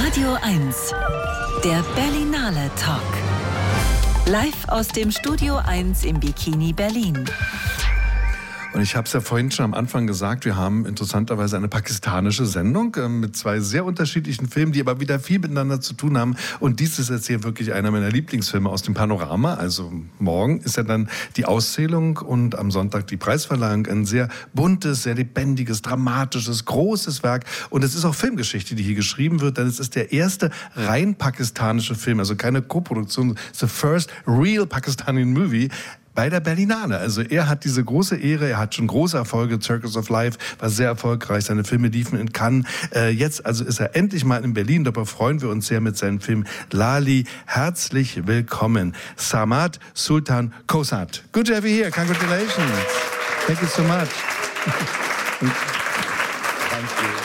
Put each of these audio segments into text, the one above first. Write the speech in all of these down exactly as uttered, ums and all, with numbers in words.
Radio eins, der Berlinale Talk. Live aus dem Studio eins im Bikini Berlin. Und ich habe es ja vorhin schon am Anfang gesagt, wir haben interessanterweise eine pakistanische Sendung äh, mit zwei sehr unterschiedlichen Filmen, die aber wieder viel miteinander zu tun haben. Und dies ist jetzt hier wirklich einer meiner Lieblingsfilme aus dem Panorama. Also morgen ist ja dann die Auszählung und am Sonntag die Preisverleihung. Ein sehr buntes, sehr lebendiges, dramatisches, großes Werk. Und es ist auch Filmgeschichte, die hier geschrieben wird, denn es ist der erste rein pakistanische Film, also keine Koproduktion, the first real Pakistani movie bei der Berlinale. Also er hat diese große Ehre, er hat schon große Erfolge, Circus of Life war sehr erfolgreich, seine Filme liefen in Cannes. Äh, jetzt also ist er endlich mal in Berlin, darüber freuen wir uns sehr mit seinem Film Lali. Herzlich willkommen, Samad Sultan Kosat. Good to have you here, congratulations. Thank you so much. Thank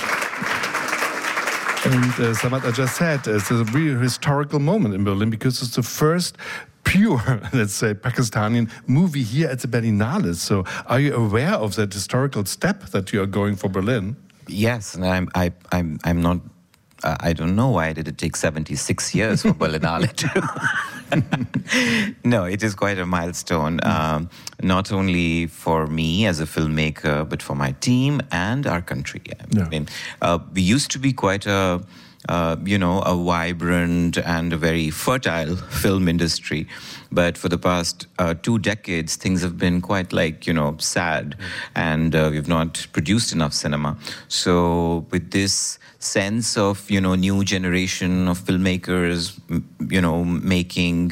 you. And uh, Samad, I just said, it's a real historical moment in Berlin because it's the first pure, let's say, Pakistani movie here at the Berlinale. So are you aware of that historical step that you are going for Berlin? Yes, and I'm, I, I'm, I'm not, uh, I don't know why did it take seventy-six years for Berlinale to... No, it is quite a milestone, um, not only for me as a filmmaker, but for my team and our country. I Yeah. mean, uh, we used to be quite a... Uh, you know, a vibrant and a very fertile film industry. But for the past uh, two decades, things have been quite like, you know, sad. And uh, we've not produced enough cinema. So with this sense of, you know, new generation of filmmakers, m- you know, making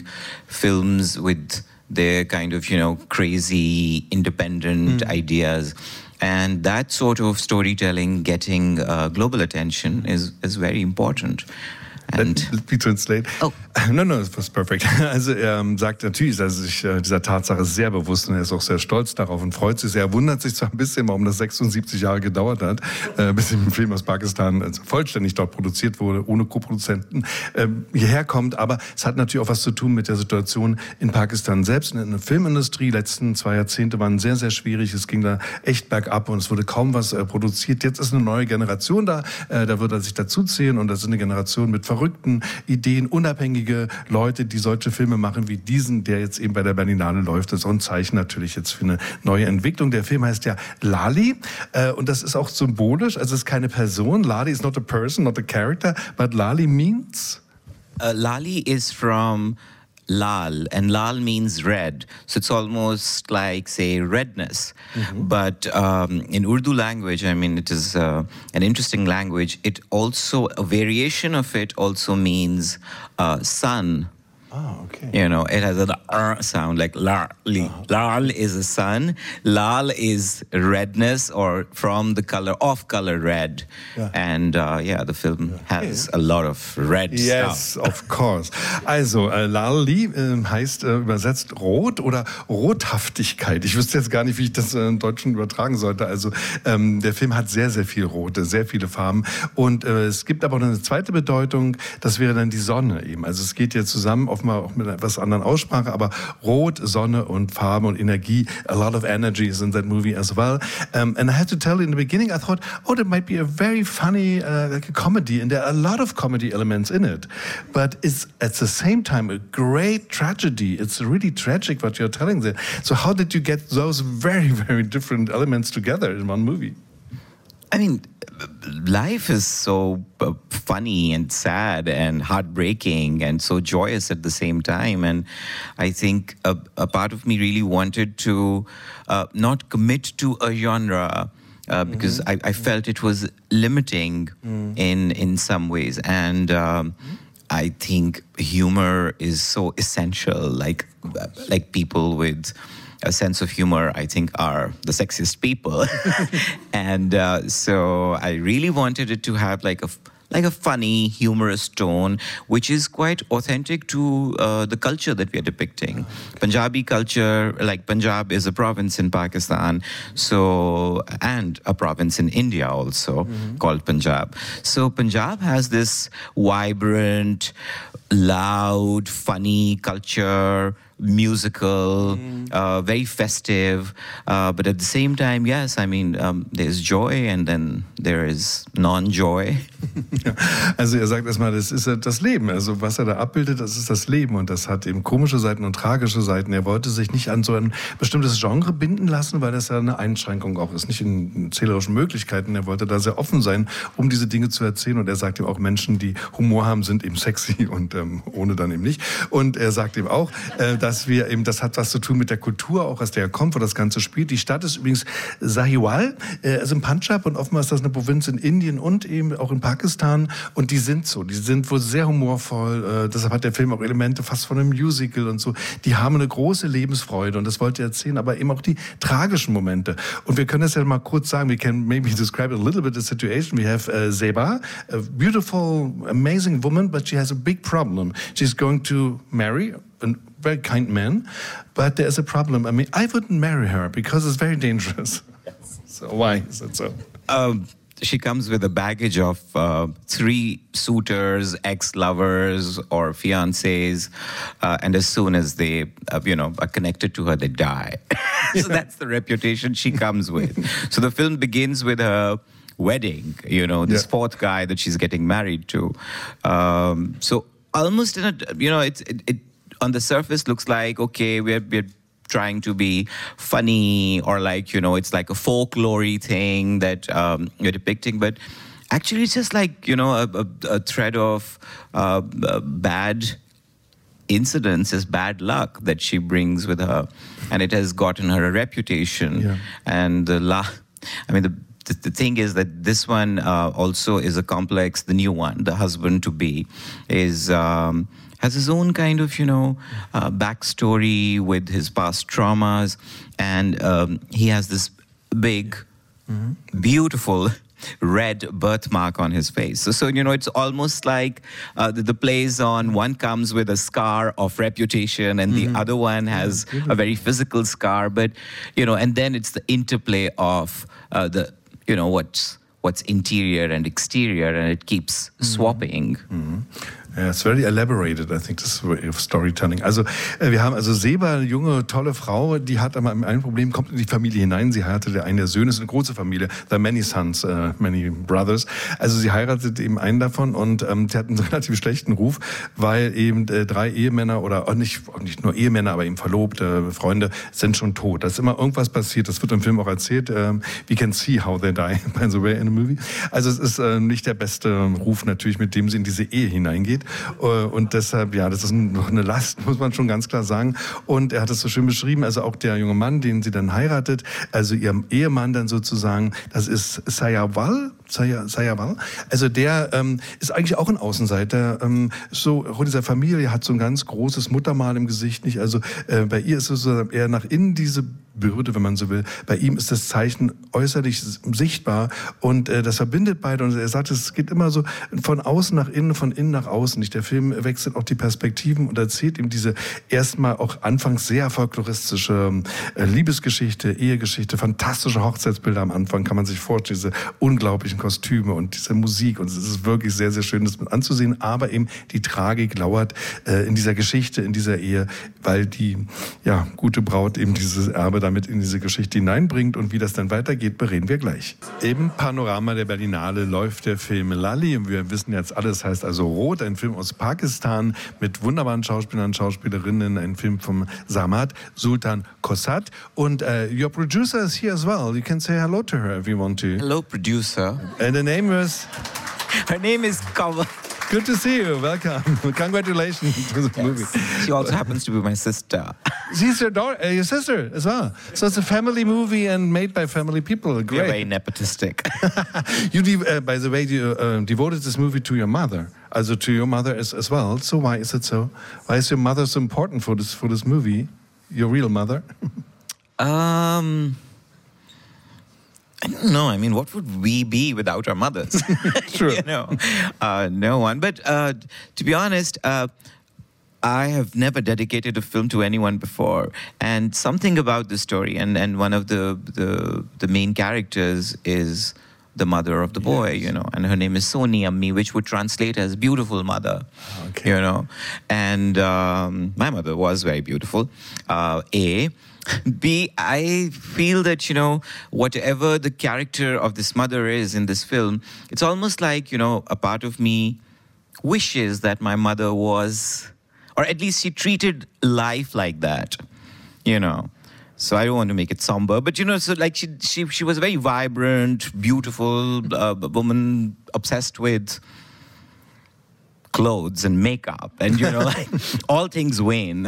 films with their kind of, you know, crazy independent mm. ideas, and that sort of storytelling getting uh, global attention is, is very important. And Let, let me translate. Oh. No, no, it was perfect. Also er ähm, sagt natürlich, dass er sich äh, dieser Tatsache sehr bewusst und er ist auch sehr stolz darauf und freut sich sehr. Er wundert sich zwar ein bisschen, warum das sechsundsiebzig Jahre gedauert hat, äh, bis ein Film aus Pakistan also vollständig dort produziert wurde, ohne Co-Produzenten äh, hierher kommt. Aber es hat natürlich auch was zu tun mit der Situation in Pakistan selbst. In der Filmindustrie, die letzten zwei Jahrzehnte waren sehr, sehr schwierig. Es ging da echt bergab und es wurde kaum was äh, produziert. Jetzt ist eine neue Generation da, äh, da wird er sich dazu zählen und das ist eine Generation mit verrückten Ideen, unabhängige Leute, die solche Filme machen wie diesen, der jetzt eben bei der Berlinale läuft. Das ist auch ein Zeichen natürlich jetzt für eine neue Entwicklung. Der Film heißt ja Lali äh, und das ist auch symbolisch. Also es ist keine Person. Lali is not a person, not a character, but Lali means? uh, Lali is from Lal, and Lal means red. So it's almost like, say, redness. Mm-hmm. But um, in Urdu language, I mean, it is uh, an interesting language. It also, a variation of it also means uh, sun. Ah, okay. You know, it has an R sound like la, li. Uh-huh. Lal is a sun. Lal is redness or from the color, off color red. Yeah. And uh, yeah, the film Yeah. has a lot of red Yes, stuff. of course. Also, äh, Lali äh, heißt äh, übersetzt rot oder Rothaftigkeit. Ich wüsste jetzt gar nicht, wie ich das äh, im Deutschen übertragen sollte. Also, ähm, der Film hat sehr, sehr viel Rote, sehr viele Farben. Und äh, es gibt aber auch eine zweite Bedeutung, das wäre dann die Sonne eben. Also, es geht hier zusammen auf mal auch mit einer etwas anderen Aussprache, aber Rot, Sonne und Farbe und Energie, a lot of energy is in that movie as well. Um, and I have to tell you, in the beginning I thought, oh, that might be a very funny uh, like a comedy, and there are a lot of comedy elements in it. But it's at the same time a great tragedy. It's really tragic what you're telling there. So how did you get those very, very different elements together in one movie? I mean, life is so uh, funny and sad and heartbreaking and so joyous at the same time. And I think a, a part of me really wanted to uh, not commit to a genre uh, because mm-hmm. I, I felt it was limiting mm. in, in some ways. And um, I think humor is so essential, like like people with a sense of humor, I think, are the sexiest people. And uh, so I really wanted it to have like a like a funny, humorous tone, which is quite authentic to uh, the culture that we are depicting. Oh, okay. Punjabi culture, like Punjab is a province in Pakistan, so and a province in India also mm-hmm. called Punjab. So Punjab has this vibrant, loud, funny culture, musical, mm. uh, very festive, uh, but at the same time, yes, I mean, um, there's joy and then there is non-joy. Ja, also er sagt erstmal, das ist das Leben. Also was er da abbildet, das ist das Leben und das hat eben komische Seiten und tragische Seiten. Er wollte sich nicht an so ein bestimmtes Genre binden lassen, weil das ja eine Einschränkung auch ist, nicht in erzählerischen Möglichkeiten. Er wollte da sehr offen sein, um diese Dinge zu erzählen und er sagt eben auch, Menschen, die Humor haben, sind eben sexy und ähm, ohne dann eben nicht. Und er sagt eben auch, äh, dass wir eben, das hat was zu tun mit der Kultur, auch aus der er kommt, wo das Ganze spielt. Die Stadt ist übrigens Sahiwal, äh, also im Punjab und offenbar ist das eine Provinz in Indien und eben auch in Pakistan und die sind so, die sind wohl sehr humorvoll, äh, deshalb hat der Film auch Elemente fast von einem Musical und so. Die haben eine große Lebensfreude und das wollte er erzählen, aber eben auch die tragischen Momente. Und wir können das ja mal kurz sagen, we can maybe describe a little bit the situation. We have uh, Zeba, a beautiful, amazing woman, but she has a big problem. She's going to marry a very kind man, but there's a problem. I mean, I wouldn't marry her because it's very dangerous. Yes. So why is that so? Um, she comes with a baggage of uh, three suitors, ex-lovers or fiancés, uh, and as soon as they, uh, you know, are connected to her, they die. So that's the reputation she comes with. So the film begins with her wedding, you know, this yeah. fourth guy that she's getting married to. Um, so almost in a, you know, it's it, it on the surface looks like, okay, we're, we're trying to be funny or like, you know, it's like a folklore thing that um, you're depicting. But actually it's just like, you know, a, a, a thread of uh, bad incidents, bad luck that she brings with her. And it has gotten her a reputation. Yeah. And the la- I mean, the The, the thing is that this one uh, also is a complex, the new one, the husband-to-be, is um, has his own kind of, you know, uh, backstory with his past traumas. And um, he has this big, mm-hmm. beautiful red birthmark on his face. So, so, you know, it's almost like uh, the, the plays on one comes with a scar of reputation and mm-hmm. the other one has yeah, a very physical scar. But, you know, and then it's the interplay of uh, the, you know, what's what's interior and exterior, and it keeps swapping. Mm-hmm. Yeah, it's very elaborated, I think, this way of storytelling. Also äh, wir haben also Zeba, eine junge, tolle Frau, die hat aber ein Problem, kommt in die Familie hinein. Sie heiratet einen der Söhne, ist eine große Familie, there are many sons, uh, many brothers. Also sie heiratet eben einen davon und ähm, die hat einen relativ schlechten Ruf, weil eben äh, drei Ehemänner oder auch nicht, auch nicht nur Ehemänner, aber eben Verlobte, Freunde sind schon tot. Da ist immer irgendwas passiert, das wird im Film auch erzählt. Ähm, we can see how they die, by the way, in the movie. Also es ist äh, nicht der beste Ruf natürlich, mit dem sie in diese Ehe hineingeht. Und deshalb, ja, das ist noch eine Last, muss man schon ganz klar sagen. Und er hat es so schön beschrieben, also auch der junge Mann, den sie dann heiratet, also ihr Ehemann dann sozusagen, das ist Sayawal, Sayawal. Also der ähm, ist eigentlich auch ein Außenseiter. Ähm, so auch in dieser Familie hat so ein ganz großes Muttermal im Gesicht nicht. Also äh, bei ihr ist es so eher nach innen diese Bürde, wenn man so will. Bei ihm ist das Zeichen äußerlich sichtbar und äh, das verbindet beide. Und er sagt, es geht immer so von außen nach innen, von innen nach außen. Nicht? Der Film wechselt auch die Perspektiven und erzählt ihm diese erstmal auch anfangs sehr folkloristische äh, Liebesgeschichte, Ehegeschichte, fantastische Hochzeitsbilder am Anfang, kann man sich vorstellen, diese unglaublichen Kostüme und diese Musik. Und es ist wirklich sehr, sehr schön, das mit anzusehen. Aber eben die Tragik lauert äh, in dieser Geschichte, in dieser Ehe, weil die ja, gute Braut eben dieses Erbe damit in diese Geschichte hineinbringt und wie das dann weitergeht, bereden wir gleich. Im Panorama der Berlinale läuft der Film Lalli und wir wissen jetzt alles, heißt also Rot, ein Film aus Pakistan mit wunderbaren Schauspielern und Schauspielerinnen, ein Film vom Samad Sultan Kosat und uh, your producer is here as well. You can say hello to her if you want to. Hello, producer. And the name is? Her name is Kawa. Good to see you. Welcome. Congratulations to the yes. movie. She also happens to be my sister. She's your daughter, uh, your sister as well. So it's a family movie and made by family people. Great. You're very nepotistic. you, de- uh, by the way, you uh, devoted this movie to your mother, also to your mother as, as well. So why is it so? Why is your mother so important for this for this movie? Your real mother? um. I don't know. I mean, what would we be without our mothers? True. You know, uh, no one. But uh, to be honest, uh, I have never dedicated a film to anyone before. And something about the story, and, and one of the, the, the main characters is the mother of the boy, yes. you know, and her name is Soni Ammi, which would translate as beautiful mother, okay. you know. And um, my mother was very beautiful, uh, A. B, I feel that, you know, whatever the character of this mother is in this film, it's almost like, you know, a part of me wishes that my mother was, or at least she treated life like that, you know. So I don't want to make it somber, but you know, so like she she she was a very vibrant, beautiful uh, woman obsessed with clothes and makeup, and you know, like all things wane.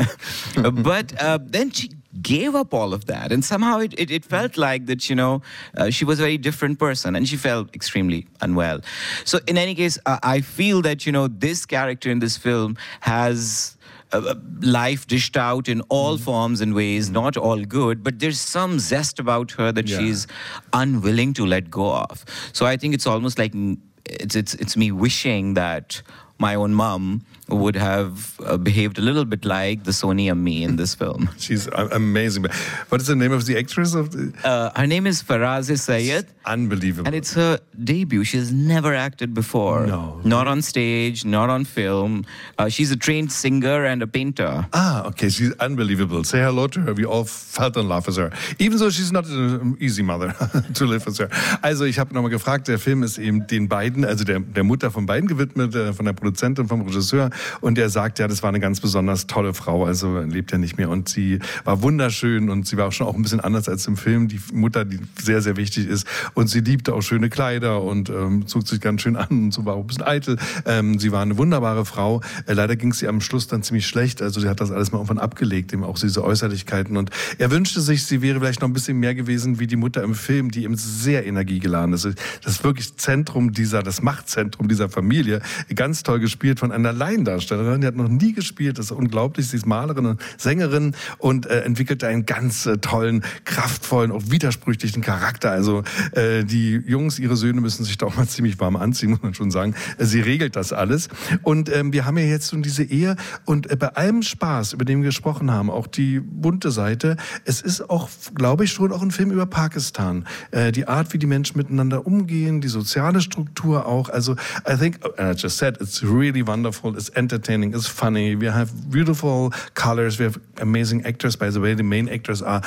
But uh, then she gave up all of that, and somehow it it, it felt like that, you know, uh, she was a very different person, and she felt extremely unwell. So in any case, uh, I feel that, you know, this character in this film has Uh, life dished out in all mm. forms and ways, mm. not all good, but there's some zest about her that yeah. she's unwilling to let go of. So I think it's almost like it's it's it's me wishing that my own mom would have uh, behaved a little bit like the Soni Ammi in this film. She's amazing. What is the name of the actress? Of the... Uh, her name is Faraz Sayed. Unbelievable. And it's her debut. She has never acted before. No. Not on stage, not on film. Uh, she's a trained singer and a painter. Ah, okay. She's unbelievable. Say hello to her. We all fell in love with her. Even though she's not an easy mother to live with her. Also ich habe nochmal gefragt, der Film ist eben den beiden, also der, der Mutter von beiden gewidmet, äh, von der Produzentin, vom Regisseur. Und er sagt, ja, das war eine ganz besonders tolle Frau, also lebt ja nicht mehr. Und sie war wunderschön und sie war auch schon auch ein bisschen anders als im Film. Die Mutter, die sehr, sehr wichtig ist. Und sie liebte auch schöne Kleider und ähm, zog sich ganz schön an und so, war auch ein bisschen eitel. Ähm, sie war eine wunderbare Frau. Äh, leider ging es ihr am Schluss dann ziemlich schlecht. Also sie hat das alles mal irgendwann abgelegt, eben auch diese Äußerlichkeiten. Und er wünschte sich, sie wäre vielleicht noch ein bisschen mehr gewesen wie die Mutter im Film, die eben sehr energiegeladen ist. Das ist wirklich Zentrum dieser, das Machtzentrum dieser Familie. Ganz toll gespielt von einer Laiendarstellerin. Die hat noch nie gespielt, das ist unglaublich. Sie ist Malerin und Sängerin und äh, entwickelte einen ganz äh, tollen, kraftvollen, auch widersprüchlichen Charakter. Also äh, die Jungs, ihre Söhne müssen sich da auch mal ziemlich warm anziehen, muss man schon sagen. Äh, sie regelt das alles. Und ähm, wir haben ja jetzt nun diese Ehe und äh, bei allem Spaß, über den wir gesprochen haben, auch die bunte Seite, es ist auch, glaube ich, schon auch ein Film über Pakistan. Äh, die Art, wie die Menschen miteinander umgehen, die soziale Struktur auch. Also I think, and I just said, it's really wonderful, it's entertaining, it's funny, we have beautiful colors, we have amazing actors. By the way, the main actors are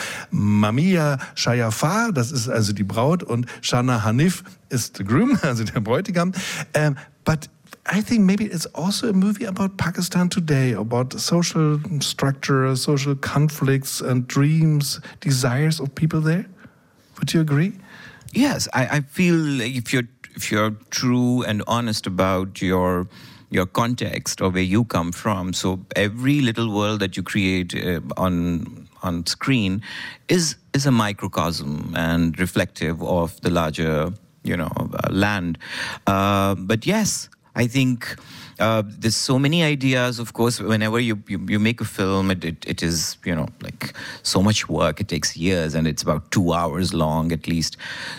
Mamia Shayafar, das ist also die Braut, und Shana Hanif ist the groom, also der Bräutigam. Um, but I think maybe it's also a movie about Pakistan today, about social structure, social conflicts and dreams, desires of people there. Would you agree? Yes, I, I feel like if you're if you're true and honest about your your context or where you come from, so every little world that you create uh, on on screen is is a microcosm and reflective of the larger, you know, uh, land. Uh, but yes, I think uh, there's so many ideas. Of course, whenever you, you, you make a film, it, it it is, you know, like so much work. It takes years, and it's about two hours long at least.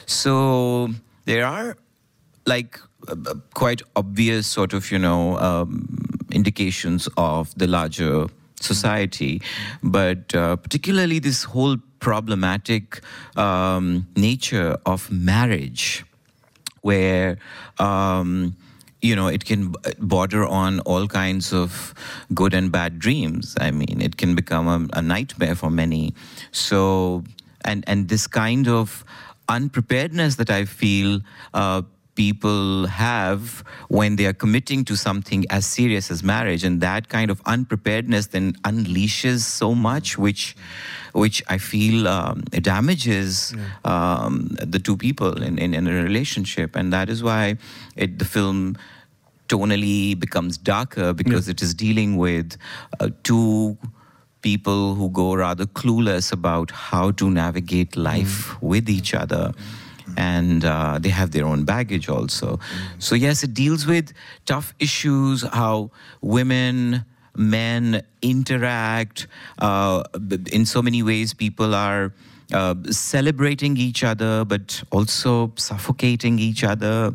So there are like uh, quite obvious sort of, you know, um, indications of the larger society, but uh, particularly this whole problematic um, nature of marriage, where um, you know, it can border on all kinds of good and bad dreams. I mean, it can become a, a nightmare for many. So, and and this kind of unpreparedness that I feel uh, people have when they are committing to something as serious as marriage, and that kind of unpreparedness then unleashes so much, which which I feel um, damages yeah. um, the two people in, in, in a relationship. And that is why it, the film tonally becomes darker, because yeah. it is dealing with uh, two people who go rather clueless about how to navigate life mm. with each other. And uh, they have their own baggage also. Mm. So yes, it deals with tough issues, how women, men interact. Uh, in so many ways, people are uh, celebrating each other, but also suffocating each other.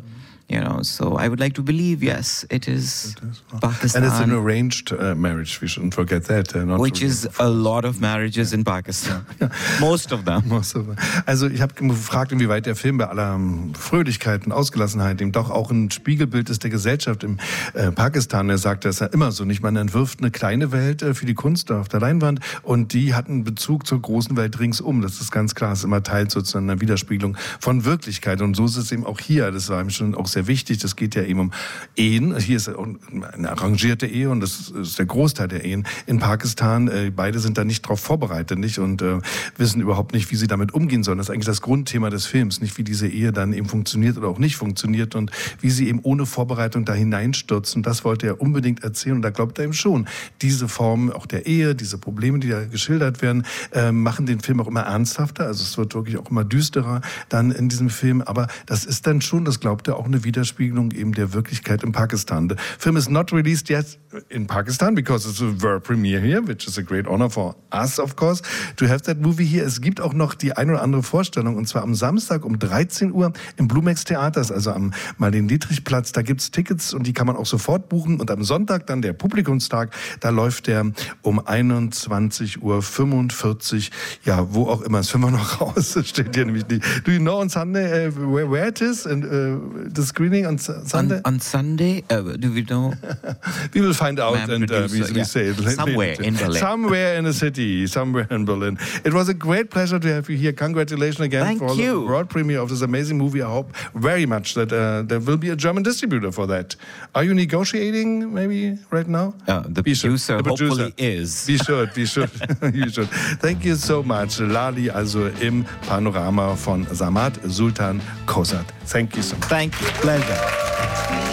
You know, so I would like to believe, yes, it is, it is. Pakistan. And it's an arranged uh, marriage, we shouldn't forget that. Uh, not which is a lot of marriages in Pakistan. Most of them. Most of them. Also ich habe gefragt, inwieweit der Film bei aller Fröhlichkeit und Ausgelassenheit eben doch auch ein Spiegelbild ist der Gesellschaft im äh, Pakistan. Er sagt, das ist ja immer so, nicht? Man entwirft eine kleine Welt äh, für die Kunst auf der Leinwand und die hat einen Bezug zur großen Welt ringsum. Das ist ganz klar, das ist immer Teil sozusagen einer Widerspiegelung von Wirklichkeit. Und so ist es eben auch hier. Das war ihm schon auch sehr wichtig. Das geht ja eben um Ehen. Hier ist eine arrangierte Ehe und das ist der Großteil der Ehen in Pakistan. Beide sind da nicht darauf vorbereitet, nicht? Und äh, wissen überhaupt nicht, wie sie damit umgehen sollen. Das ist eigentlich das Grundthema des Films. Nicht, wie diese Ehe dann eben funktioniert oder auch nicht funktioniert und wie sie eben ohne Vorbereitung da hineinstürzen. Das wollte er unbedingt erzählen und da glaubt er eben schon. Diese Form auch der Ehe, diese Probleme, die da geschildert werden, äh, machen den Film auch immer ernsthafter. Also es wird wirklich auch immer düsterer dann in diesem Film. Aber das ist dann schon, das glaubt er, auch eine Widerspiegelung eben der Wirklichkeit in Pakistan. The film is not released yet in Pakistan because it's a world premiere here, which is a great honor for us, of course, to have that movie here. Es gibt auch noch die ein oder andere Vorstellung und zwar am Samstag um dreizehn Uhr im Blumex Theaters, also am Marlene-Dietrich-Platz. Da gibt's Tickets und die kann man auch sofort buchen. Und am Sonntag dann der Publikumstag, da läuft der um einundzwanzig Uhr fünfundvierzig. Ja, wo auch immer. Das finden wir noch raus. Das steht hier nämlich nicht. Do you know on Sunday uh, where, where it is? And uh, the screening on Sunday? On, on Sunday? Uh, do we know? We will find out and uh, we, we yeah. say it. Somewhere in Berlin. Somewhere in the city. Somewhere in Berlin. It was a great pleasure to have you here. Congratulations again Thank for you. the world premiere of this amazing movie. I hope very much that uh, there will be a German distributor for that. Are you negotiating maybe right now? Uh, the, producer, the producer hopefully is. We should, we should, you should. Thank you so much. Lali, also im Panorama von Samad Sultan Kozat. Thank you so much. Thank you. Pleasure.